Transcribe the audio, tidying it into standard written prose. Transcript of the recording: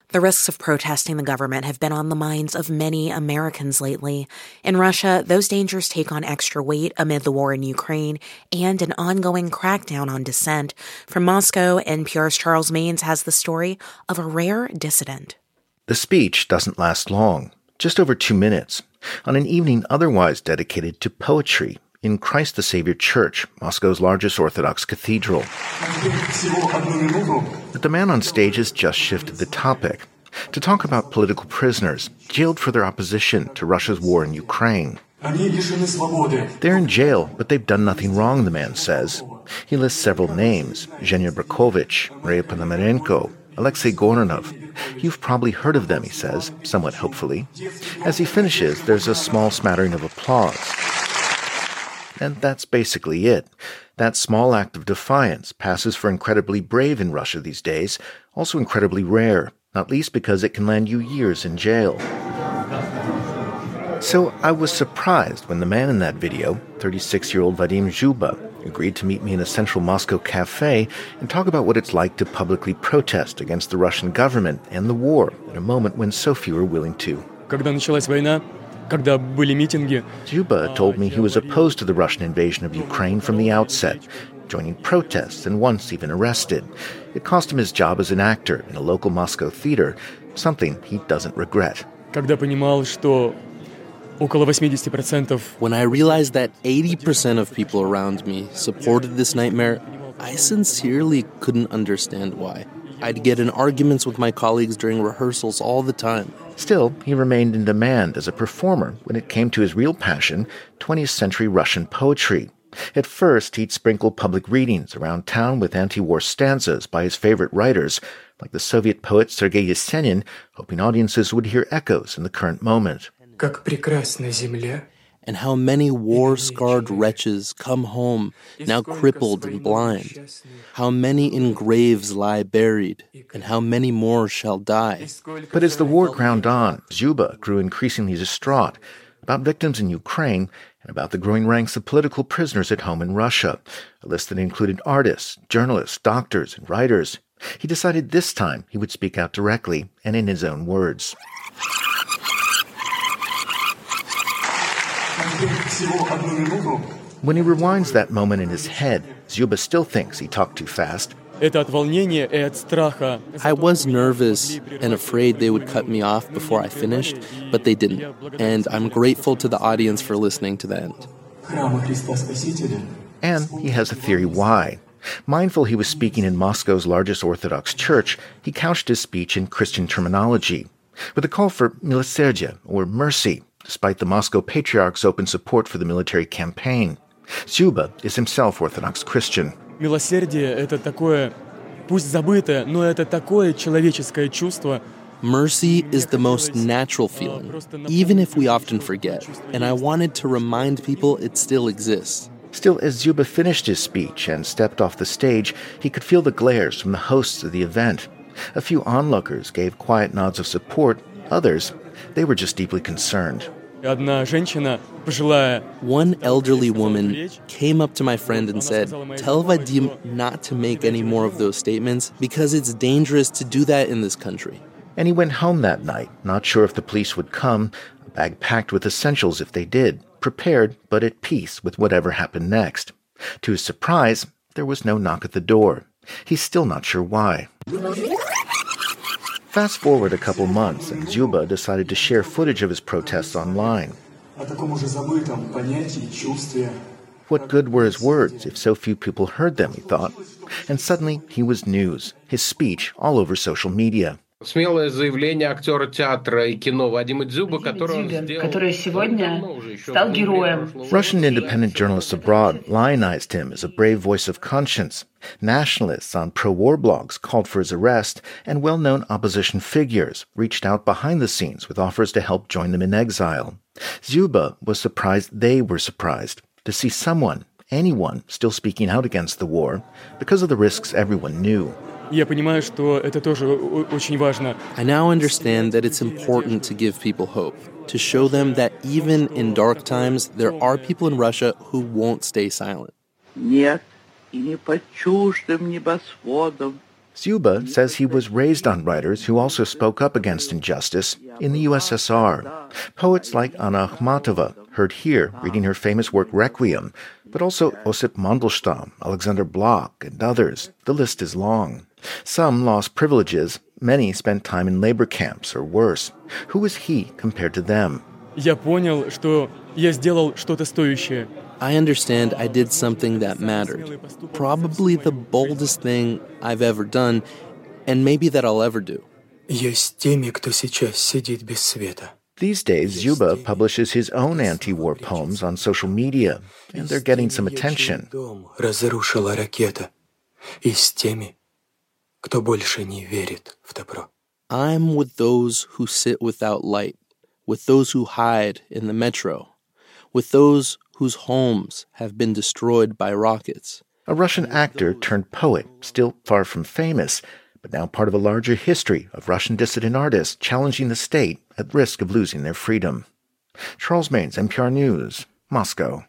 The risks of protesting the government have been on the minds of many Americans lately. In Russia, those dangers take on extra weight amid the war in Ukraine and an ongoing crackdown on dissent. From Moscow, NPR's Charles Maynes has the story of a rare dissident. The speech doesn't last long, just over 2 minutes, on an evening otherwise dedicated to poetry in Christ the Savior Church, Moscow's largest Orthodox cathedral. But the man on stage has just shifted the topic to talk about political prisoners jailed for their opposition to Russia's war in Ukraine. They're in jail, but they've done nothing wrong, the man says. He lists several names: Zhenya Berkovich, Maria Ponomarenko, Alexei Goranov. You've probably heard of them, he says, somewhat hopefully. As he finishes, there's a small smattering of applause. And that's basically it. That small act of defiance passes for incredibly brave in Russia these days, also incredibly rare, not least because it can land you years in jail. So I was surprised when the man in that video, 36-year-old Vadim Zhuba, agreed to meet me in a central Moscow cafe and talk about what it's like to publicly protest against the Russian government and the war at a moment when so few are willing to. Zhuba told me he was opposed to the Russian invasion of Ukraine from the outset, joining protests and once even arrested. It cost him his job as an actor in a local Moscow theater, something he doesn't regret. When I realized that 80% of people around me supported this nightmare, I sincerely couldn't understand why. I'd get in arguments with my colleagues during rehearsals all the time. Still, he remained in demand as a performer when it came to his real passion, 20th century Russian poetry. At first, he'd sprinkle public readings around town with anti-war stanzas by his favorite writers, like the Soviet poet Sergei Yesenin, hoping audiences would hear echoes in the current moment. And how many war-scarred wretches come home, now crippled and blind. How many in graves lie buried, and how many more shall die. But as the war ground on, Zhuba grew increasingly distraught about victims in Ukraine and about the growing ranks of political prisoners at home in Russia, a list that included artists, journalists, doctors, and writers. He decided this time he would speak out directly and in his own words. When he rewinds that moment in his head, Zhuba still thinks he talked too fast. I was nervous and afraid they would cut me off before I finished, but they didn't. And I'm grateful to the audience for listening to the end. And he has a theory why. Mindful he was speaking in Moscow's largest Orthodox church, he couched his speech in Christian terminology, with a call for miloserdye, or mercy, despite the Moscow Patriarch's open support for the military campaign. Zhuba is himself Orthodox Christian. Милосердие — это такое, пусть забытое, но это такое человеческое чувство. Mercy is the most natural feeling, even if we often forget, and I wanted to remind people it still exists. Still, as Zhuba finished his speech and stepped off the stage, he could feel the glares from the hosts of the event. A few onlookers gave quiet nods of support. Others, they were just deeply concerned. One elderly woman came up to my friend and said, "Tell Vadim not to make any more of those statements because it's dangerous to do that in this country." And he went home that night, not sure if the police would come, a bag packed with essentials if they did, prepared but at peace with whatever happened next. To his surprise, there was no knock at the door. He's still not sure why. Fast forward a couple months, and Zhuba decided to share footage of his protests online. What good were his words if so few people heard them, he thought. And suddenly, he was news, his speech all over social media. Смелое заявление актера театра и кино Вадима Дзюбы, который сегодня стал героем. Russian independent journalists abroad lionized him as a brave voice of conscience. Nationalists on pro-war blogs called for his arrest, and well-known opposition figures reached out behind the scenes with offers to help join them in exile. Zhuba was surprised they were surprised to see someone, anyone, still speaking out against the war because of the risks everyone knew. Я понимаю, что это тоже очень важно. I now understand that it's important to give people hope, to show them that even in dark times, there are people in Russia who won't stay silent. Нет, и не под чуждым небосводом. Zyuba says he was raised on writers who also spoke up against injustice in the USSR. Poets like Anna Akhmatova, heard here reading her famous work Requiem, but also Osip Mandelstam, Alexander Blok, and others. The list is long. Some lost privileges. Many spent time in labor camps or worse. Who was he compared to them? Я понял, что я сделал что-то стоящее. I understand I did something that mattered. Probably the boldest thing I've ever done, and maybe that I'll ever do. Есть теми, кто сейчас сидит без света. These days, Zyuba publishes his own anti-war poems on social media, and they're getting some attention. Дом разрушила ракета. И с теми, кто больше не верит в добро. I'm with those who sit without light, with those who hide in the metro, with those whose homes have been destroyed by rockets. A Russian actor turned poet, still far from famous, but now part of a larger history of Russian dissident artists challenging the state at risk of losing their freedom. Charles Maynes, NPR News, Moscow.